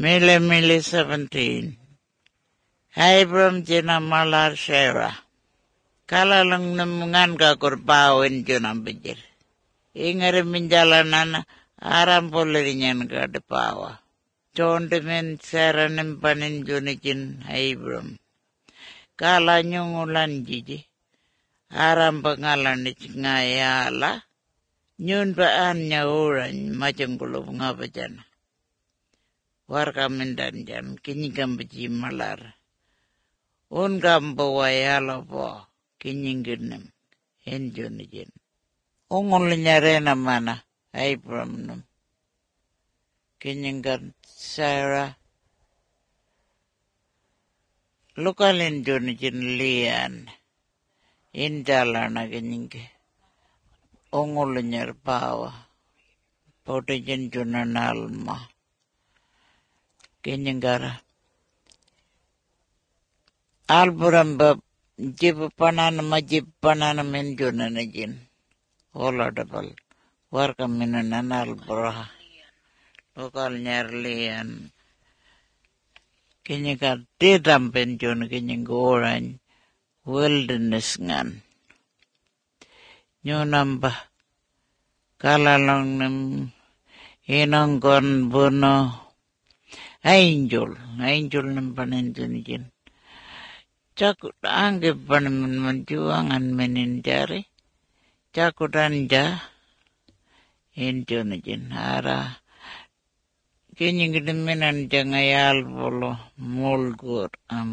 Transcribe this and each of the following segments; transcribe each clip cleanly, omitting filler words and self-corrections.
Mili 17. Abram jina malar Sarah. Kala lang namungan ka kurpawin junang bijir. Ingari minjalanan aram polirinyan ka depawa. Chondimen Sarah nimpanin junikin Abram. Kala nyong ulan jiji. Aram pangalan ni ngayala. Nyun paan niya uran macam kulub nga pa dyan. Warga mindan dyan, kinyigam baji malar. Ungam bawayala po, kinyinginem, enjo ni dyan. Ungol niya rin naman na, Abram nam. Kinyinggan Sarah. Lukalin dyan ni dyan liyan. Indala na kinyingge. Ungol niya pawa. Pwede dyan dyan na alma. Kinyangara. Alburamba jib panana majib panana menjuna najin. Ola dabal. Warka minanan alburaha. Lokal nyarlian. Kinyangar dedam penjuna kinyangoran. Wilderness ngan. Nyunamba. Kalalong nam. Inonggon buno. Angel nampanin junikin. Cakut anggap panemen menjuangan menindari. Cakut anja. Injunikin hara. Kinying demenan jangayal bolo mulgur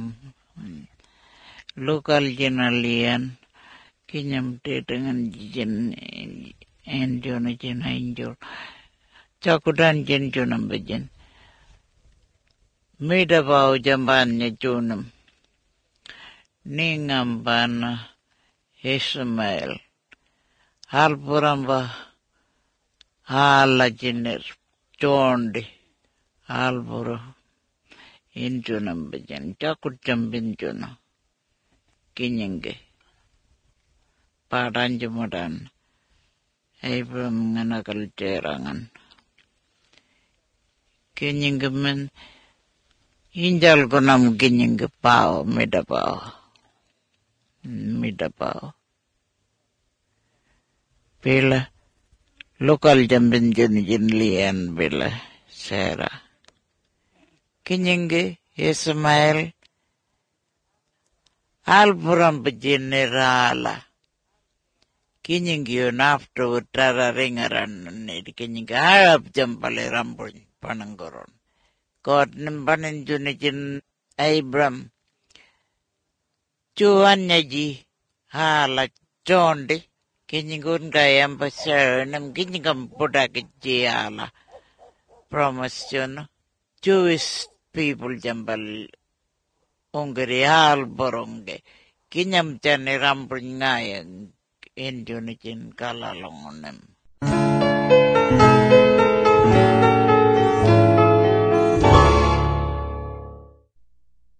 lokal jenalian. Kinyam te dengan jen injunikin angel. Cakut anjen junam bejen. Mida bau jambannya junam. Ningam bana Ismail. Hal puramba hala jenis condi. Hal pura injunam bejan. Cakut jambin junam. Kinyenge. Padan jumudan. Abram nganakal cerangan. Kinyenge men. Injal ko nam kinying pao, mida pao. Pila, lokal jambin jun lian pila, Sarah. Kinying Ismail, alpuram generala. Kinying yun after utara ringaran, kinying harap jampale rambun pananggoron. God nimpanin junikin Abram. Cuan nyaji hala condi. Kinyingun kayam pasar nam kinyingam poda kecci hala. Promise jono. Jewish people jambal ungari hal boronge. Kinyam chani rampun ngayang. In junikin kalalongonem.